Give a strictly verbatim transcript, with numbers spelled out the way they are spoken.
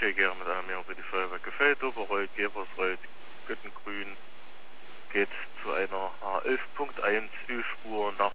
Gera mit einer Mehrung für die Feuerwehr Gefeld, Oberreuth, Geversreuth, Göttengrün geht zu einer H elf Punkt eins Ölspur nach